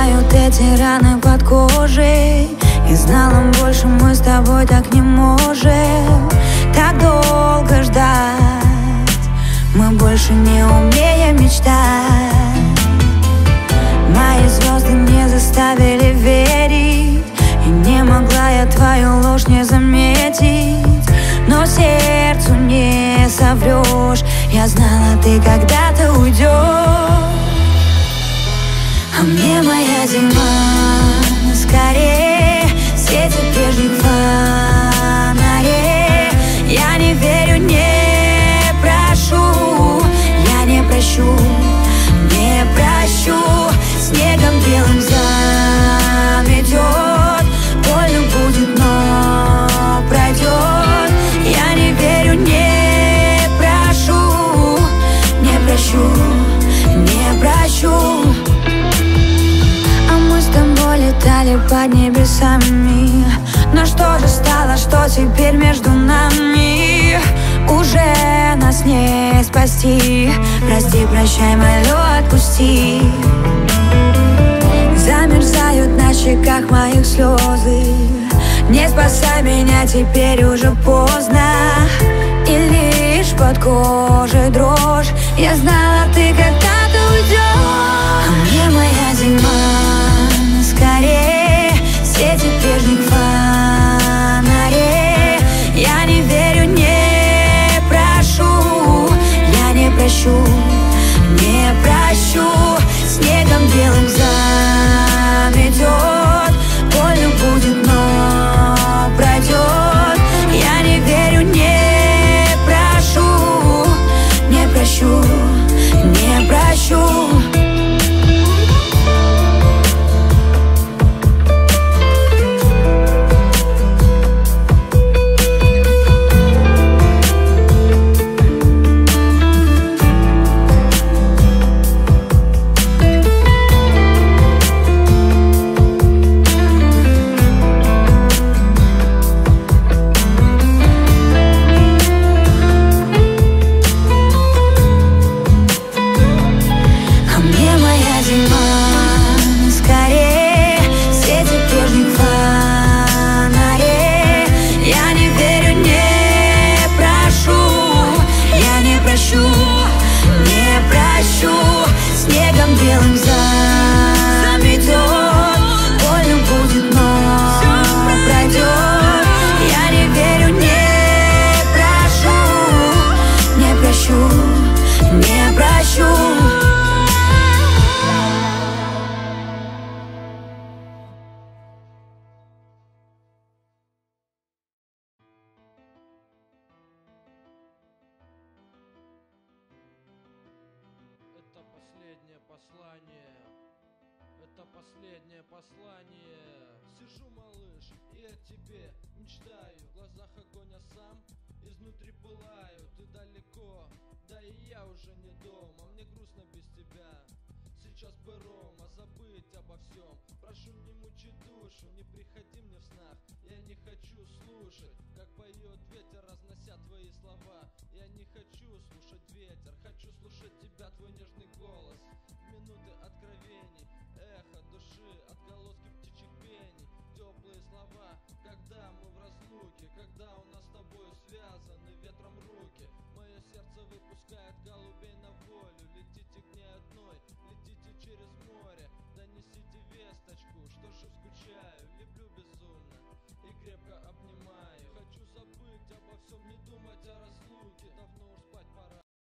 заживают эти раны под кожей. И знала, больше мы с тобой так не можем. Так долго ждать, мы больше не умеем мечтать. Мои звезды не заставили верить, и не могла я твою ложь не заметить. Но сердцу не соврешь, я знала, ты когда-то уйдешь. А мне моя зима скорее светит прежних фонарей. Я не верю, не прошу, я не прощу, не прощу. Снегом белым заметет, больно будет, но пройдет. Я не верю, не прошу, не прощу, не прощу. А мы с тобой летали под небесами. Но что же стало, что теперь между нами? Уже нас не спасти. Прости, прощай, молю, отпусти. Замерзают на щеках моих слезы. Не спасай меня, теперь уже поздно. И лишь под кожей дрожь. Я знала, ты когда-то уйдешь. А мне моя зима скорее светит прежних фонарей. Я не верю, не прошу, я не прощу, не прощу. Снегом белым заметет, больно будет, но пройдет. Я не верю, не прошу, не прощу, не прощу. Это последнее послание. Сижу, малыш, и о тебе мечтаю. В глазах огонь, а сам изнутри пылаю. Ты далеко, да и я уже не дома. Мне грустно без тебя. Сейчас бы Рома забыть обо всем. Прошу, не мучи душу, не приходи мне в снах. Я не хочу слушать, как поет ветер, разнося твои слова. Я не хочу слушать ветер, хочу слушать тебя, твой нежный голос. В минуты от